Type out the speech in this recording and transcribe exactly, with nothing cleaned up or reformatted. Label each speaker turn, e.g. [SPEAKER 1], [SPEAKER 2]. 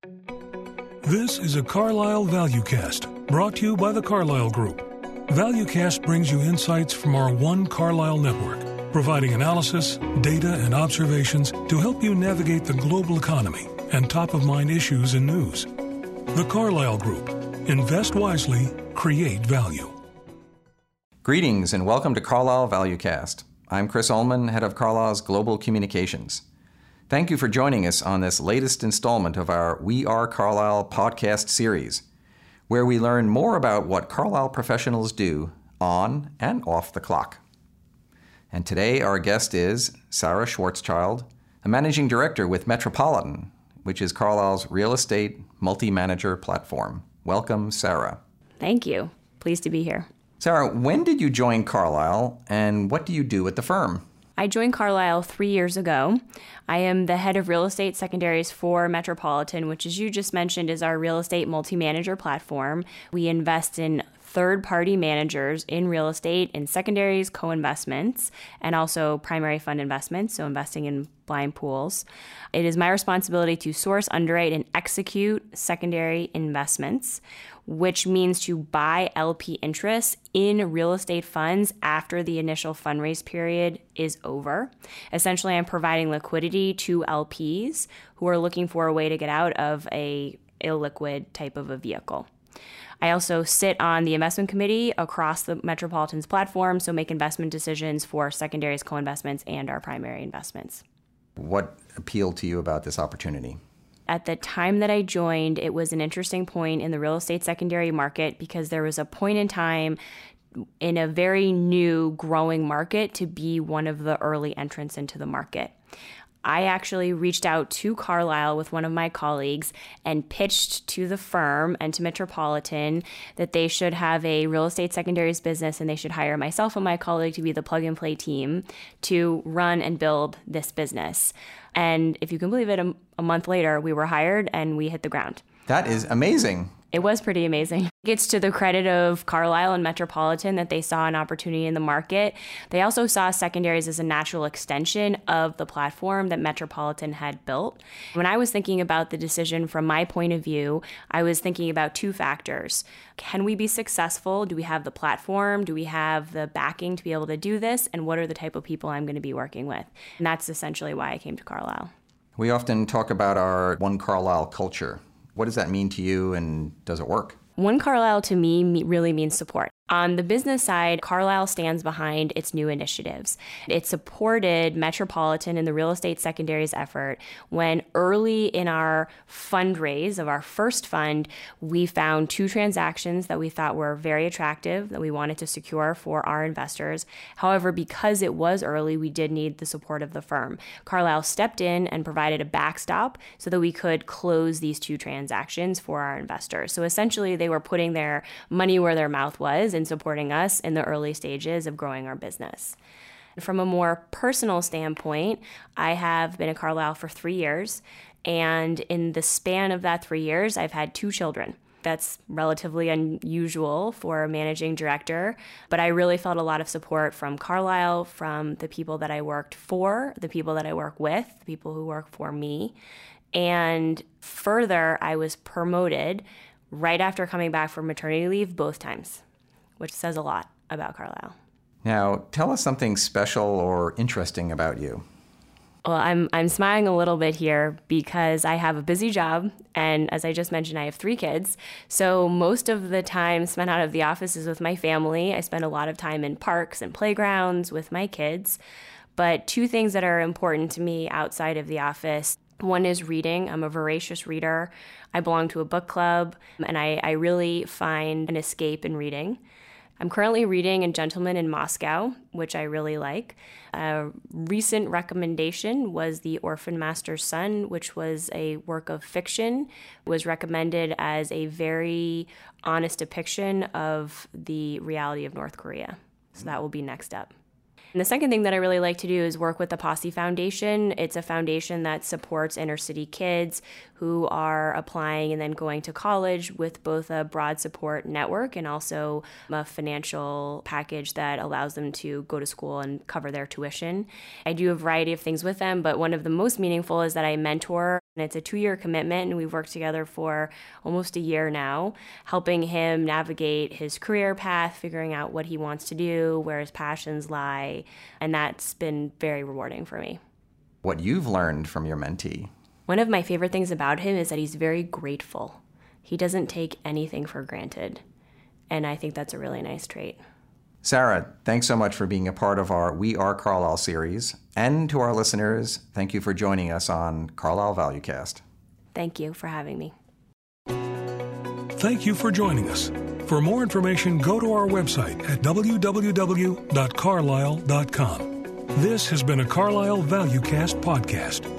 [SPEAKER 1] This is a Carlisle ValueCast, brought to you by the Carlisle Group. ValueCast brings you insights from our One Carlisle network, providing analysis, data, and observations to help you navigate the global economy and top-of-mind issues and news. The Carlisle Group. Invest wisely, create value.
[SPEAKER 2] Greetings and welcome to Carlisle ValueCast. I'm Chris Ullman, head of Carlisle's Global Communications. Thank you for joining us on this latest installment of our We Are Carlisle podcast series, where we learn more about what Carlisle professionals do on and off the clock. And today our guest is Sarah Schwarzschild, a managing director with Metropolitan, which is Carlisle's real estate multi-manager platform. Welcome, Sarah.
[SPEAKER 3] Thank you. Pleased to be here.
[SPEAKER 2] Sarah, when did you join Carlisle and what do you do at the firm?
[SPEAKER 3] I joined Carlisle three years ago. I am the head of real estate secondaries for Metropolitan, which, as you just mentioned, is our real estate multi-manager platform. We invest in third-party managers in real estate, in secondaries, co-investments, and also primary fund investments, so investing in blind pools. It is my responsibility to source, underwrite, and execute secondary investments, which means to buy L P interests in real estate funds after the initial fundraise period is over. Essentially, I'm providing liquidity to L Ps who are looking for a way to get out of a illiquid type of a vehicle. I also sit on the investment committee across the Metropolitan's platform, so make investment decisions for secondaries, co-investments, and our primary investments.
[SPEAKER 2] What appealed to you about this opportunity?
[SPEAKER 3] At the time that I joined, it was an interesting point in the real estate secondary market because there was a point in time in a very new growing market to be one of the early entrants into the market. I actually reached out to Carlisle with one of my colleagues and pitched to the firm and to Metropolitan that they should have a real estate secondaries business and they should hire myself and my colleague to be the plug-and-play team to run and build this business. And if you can believe it, a, a month later, we were hired and we hit the ground.
[SPEAKER 2] That is amazing.
[SPEAKER 3] It was pretty amazing. It's to the credit of Carlisle and Metropolitan that they saw an opportunity in the market. They also saw secondaries as a natural extension of the platform that Metropolitan had built. When I was thinking about the decision from my point of view, I was thinking about two factors. Can we be successful? Do we have the platform? Do we have the backing to be able to do this? And what are the type of people I'm going to be working with? And that's essentially why I came to Carlisle.
[SPEAKER 2] We often talk about our One Carlisle culture. What does that mean to you and does it work?
[SPEAKER 3] One Carlisle to me really means support. On the business side, Carlisle stands behind its new initiatives. It supported Metropolitan in the real estate secondaries effort when early in our fundraise of our first fund, we found two transactions that we thought were very attractive that we wanted to secure for our investors. However, because it was early, we did need the support of the firm. Carlisle stepped in and provided a backstop so that we could close these two transactions for our investors. So essentially, they were putting their money where their mouth was and supporting us in the early stages of growing our business. From a more personal standpoint, I have been at Carlisle for three years, and in the span of that three years, I've had two children. That's relatively unusual for a managing director, but I really felt a lot of support from Carlisle, from the people that I worked for, the people that I work with, the people who work for me, and further, I was promoted right after coming back from maternity leave both times, which says a lot about Carlisle.
[SPEAKER 2] Now, tell us something special or interesting about you.
[SPEAKER 3] Well, I'm I'm smiling a little bit here because I have a busy job, and as I just mentioned, I have three kids. So most of the time spent out of the office is with my family. I spend a lot of time in parks and playgrounds with my kids. But two things that are important to me outside of the office. One is reading. I'm a voracious reader. I belong to a book club, and I, I really find an escape in reading. I'm currently reading A Gentleman in Moscow, which I really like. A recent recommendation was The Orphan Master's Son, which was a work of fiction. It was recommended as a very honest depiction of the reality of North Korea. So that will be next up. And the second thing that I really like to do is work with the Posse Foundation. It's a foundation that supports inner city kids who are applying and then going to college with both a broad support network and also a financial package that allows them to go to school and cover their tuition. I do a variety of things with them, but one of the most meaningful is that I mentor And it's a two-year commitment, and we've worked together for almost a year now, helping him navigate his career path, figuring out what he wants to do, where his passions lie, and that's been very rewarding for me.
[SPEAKER 2] What you've learned from your mentee?
[SPEAKER 3] One of my favorite things about him is that he's very grateful. He doesn't take anything for granted, and I think that's a really nice trait.
[SPEAKER 2] Sarah, thanks so much for being a part of our We Are Carlisle series. And to our listeners, thank you for joining us on Carlisle ValueCast.
[SPEAKER 3] Thank you for having me.
[SPEAKER 1] Thank you for joining us. For more information, go to our website at w w w dot carlisle dot com. This has been a Carlisle ValueCast podcast.